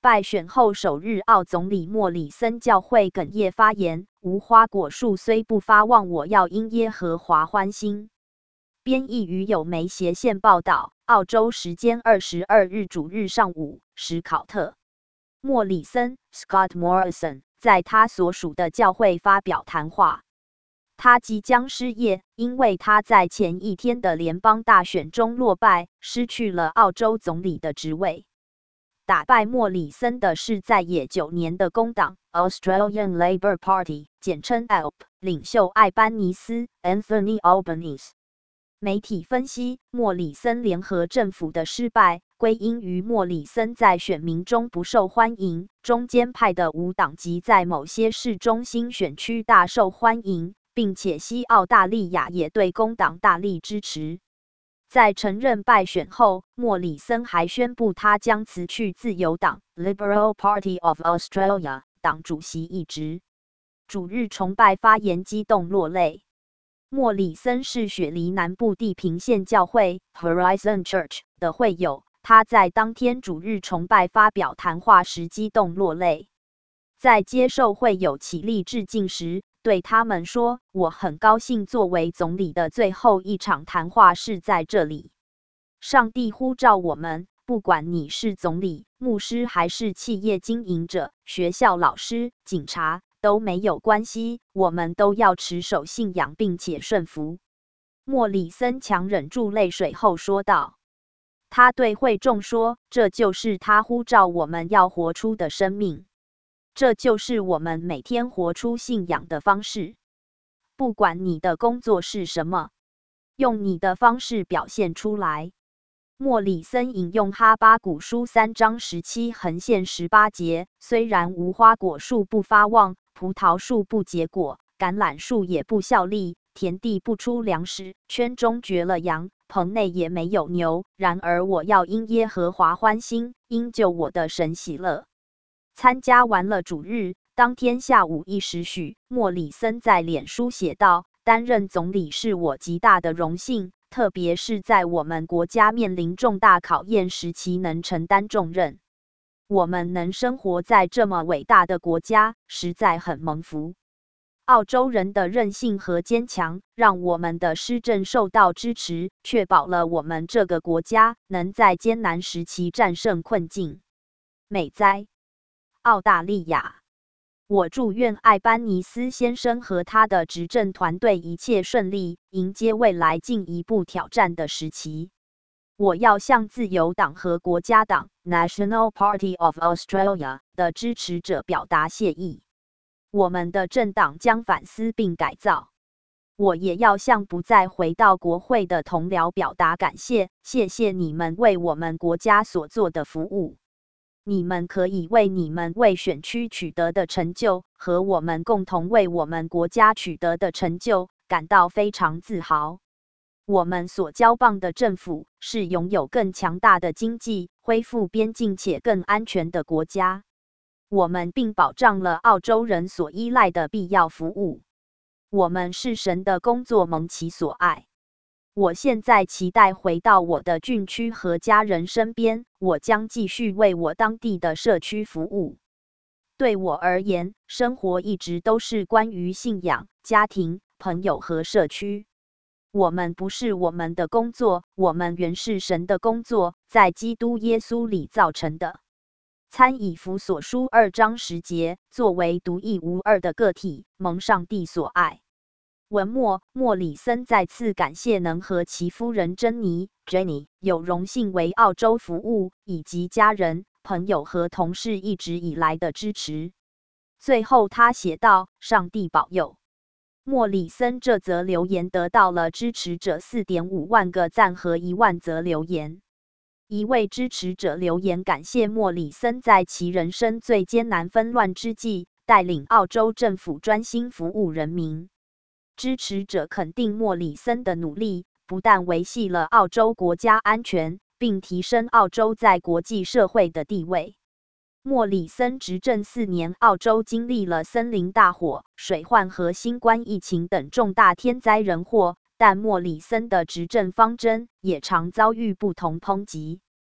败选后首日，澳总理莫里森教会哽咽发言：无花果树虽不发旺，我要因耶和华欢心。编译于有媒斜线报道，澳洲时间22日主日上午，史考特·莫里森 （Scott Morrison） 在他所属的教会发表谈话。他即将失业，因为他在前一天的联邦大选中落败，失去了澳洲总理的职位。打败莫里森的是在野9年的工党 （Australian Labor Party） 简称 ALP 领袖艾班尼斯 （Anthony Albanese）。媒体分析，莫里森联合政府的失败归因于莫里森在选民中不受欢迎，中间派的无党籍在某些市中心选区大受欢迎，并且西澳大利亚也对工党大力支持。在承认败选后，莫里森还宣布他将辞去自由党 （Liberal Party of Australia） 党主席一职。主日崇拜发言激动落泪。莫里森是雪梨南部地平线教会 Horizon Church 的会友，他在当天主日崇拜发表谈话时激动落泪。在接受会友起立致敬时，对他们说：“我很高兴作为总理的最后一场谈话是在这里。上帝呼召我们，不管你是总理、牧师还是企业经营者、学校老师、警察。”都没有关系，我们都要持守信仰并且顺服。莫里森强忍住泪水后说道。他对会众说：“这就是他呼召我们要活出的生命，这就是我们每天活出信仰的方式。不管你的工作是什么，用你的方式表现出来。”莫里森引用哈巴谷书3章17横线18节：虽然无花果树不发旺，葡萄树不结果，橄榄树也不效力，田地不出粮食，圈中绝了羊，棚内也没有牛，然而我要因耶和华欢心，因救我的神喜乐。参加完了主日，当天下午1时许，莫里森在脸书写道：“担任总理是我极大的荣幸。特别是在我们国家面临重大考验时期能承担重任。我们能生活在这么伟大的国家，实在很蒙福。澳洲人的韧性和坚强，让我们的施政受到支持，确保了我们这个国家能在艰难时期战胜困境。美哉，澳大利亚！我祝愿艾班尼斯先生和他的执政团队一切顺利，迎接未来进一步挑战的时期。我要向自由党和国家党 （National Party of Australia） 的支持者表达谢意。我们的政党将反思并改造。我也要向不再回到国会的同僚表达感谢，谢谢你们为我们国家所做的服务。你们可以为你们为选区取得的成就和我们共同为我们国家取得的成就感到非常自豪。我们所交棒的政府是拥有更强大的经济、恢复边境且更安全的国家。我们并保障了澳洲人所依赖的必要服务。我们是神的工作蒙其所爱。我现在期待回到我的郡区和家人身边，我将继续为我当地的社区服务。对我而言，生活一直都是关于信仰、家庭、朋友和社区。我们不是我们的工作，我们原是神的工作，在基督耶稣里造成的。参以弗所书2章10节，作为独一无二的个体，蒙上帝所爱。文末，莫里森再次感谢能和其夫人珍妮 （Jenny） 有荣幸为澳洲服务，以及家人、朋友和同事一直以来的支持。最后，他写道：“上帝保佑。”莫里森这则留言得到了支持者4.5万个赞和1万则留言。一位支持者留言感谢莫里森在其人生最艰难纷乱之际，带领澳洲政府专心服务人民。支持者肯定莫里森的努力，不但维系了澳洲国家安全，并提升澳洲在国际社会的地位。莫里森执政4年，澳洲经历了森林大火、水患和新冠疫情等重大天灾人祸，但莫里森的执政方针也常遭遇不同抨击。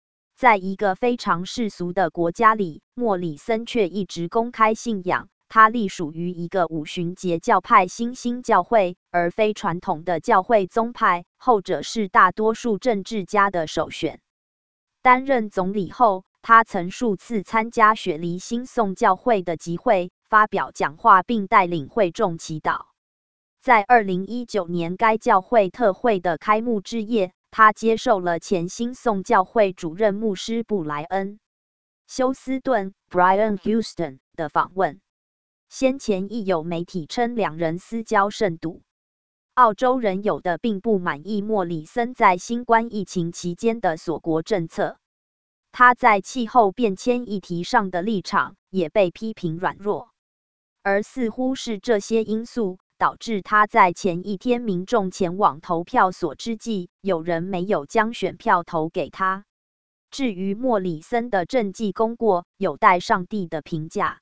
在一个非常世俗的国家里，莫里森却一直公开信仰。他隶属于一个五旬节教派新兴教会，而非传统的教会宗派，后者是大多数政治家的首选。担任总理后，他曾数次参加雪梨新宋教会的集会，发表讲话并带领会众祈祷。在2019年该教会特会的开幕之夜，他接受了前新宋教会主任牧师布莱恩·休斯顿 （Brian Houston） 的访问。先前亦有媒体称两人私交甚笃。澳洲人有的并不满意莫里森在新冠疫情期间的锁国政策，他在气候变迁议题上的立场也被批评软弱，而似乎是这些因素导致他在前一天民众前往投票所之际，有人没有将选票投给他。至于莫里森的政绩功过，有待上帝的评价。